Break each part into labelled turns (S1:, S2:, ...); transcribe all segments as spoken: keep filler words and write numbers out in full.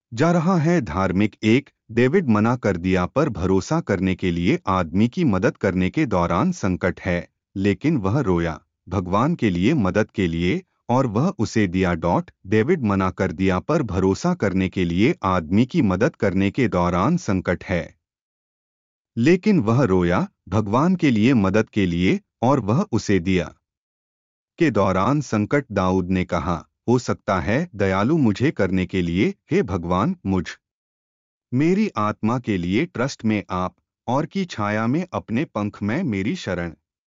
S1: जा रहा है। धार्मिक एक, डेविड मना कर दिया पर भरोसा करने के लिए आदमी की मदद करने के दौरान संकट है, लेकिन वह रोया भगवान के लिए मदद के लिए और वह उसे दिया। डॉट डेविड मना कर दिया पर भरोसा करने के लिए आदमी की मदद करने के दौरान संकट है, लेकिन वह रोया भगवान के लिए मदद के लिए और वह उसे दिया। के दौरान संकट दाऊद ने कहा, हो सकता है दयालु मुझे करने के लिए, हे भगवान मुझ मेरी आत्मा के लिए ट्रस्ट में आप और की छाया में अपने पंख में मेरी शरण।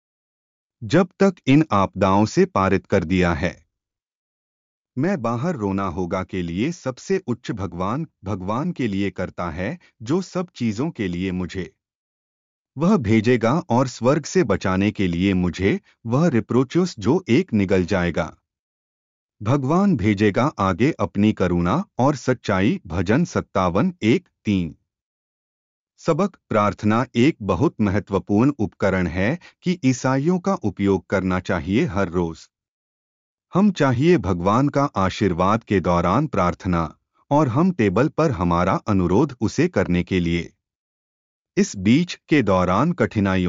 S1: जब तक इन आपदाओं से पारित कर दिया है, मैं बाहर रोना होगा के लिए सबसे उच्च भगवान भगवान के लिए करता है, जो सब चीजों के लिए मुझे वह भेजेगा और स्वर्ग से बचाने के लिए मुझे वह रिप्रोचुस जो एक निगल जाएगा। भगवान भेजेगा आगे अपनी करुणा और सच्चाई। भजन सत्तावन एक तीन। सबक प्रार्थना एक बहुत महत्वपूर्ण उपकरण है कि ईसाइयों का उपयोग करना चाहिए हर रोज। हम चाहिए भगवान का आशीर्वाद के दौरान प्रार्थना और हम टेबल पर हमारा अनुरोध उसे करने के लिए। इस बीच के दौरान कठिनाइयों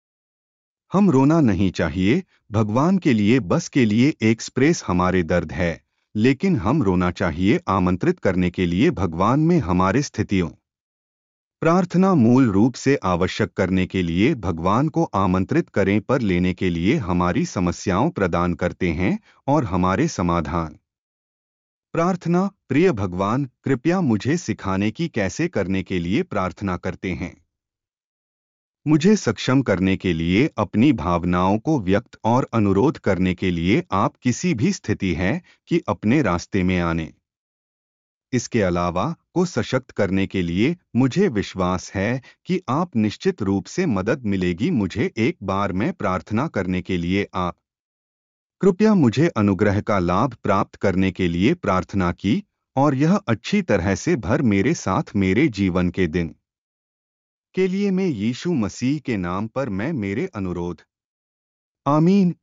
S1: हम रोना नहीं चाहिए भगवान के लिए बस के लिए एक्सप्रेस हमारे दर्द है, लेकिन हम रोना चाहिए आमंत्रित करने के लिए भगवान में हमारे स्थितियों। प्रार्थना मूल रूप से आवश्यक करने के लिए भगवान को आमंत्रित करें पर लेने के लिए हमारी समस्याओं प्रदान करते हैं और हमारे समाधान। प्रार्थना प्रिय भगवान कृपया मुझे सिखाने की कैसे करने के लिए प्रार्थना करते हैं। मुझे सक्षम करने के लिए अपनी भावनाओं को व्यक्त और अनुरोध करने के लिए आप किसी भी स्थिति है कि अपने रास्ते में आने। इसके अलावा को सशक्त करने के लिए मुझे विश्वास है कि आप निश्चित रूप से मदद मिलेगी। मुझे एक बार में प्रार्थना करने के लिए आप कृपया मुझे अनुग्रह का लाभ प्राप्त करने के लिए प्रार्थना की और यह अच्छी तरह से भर मेरे साथ मेरे जीवन के दिन के लिए मैं यीशु मसीह के नाम पर मैं मेरे अनुरोध। आमीन।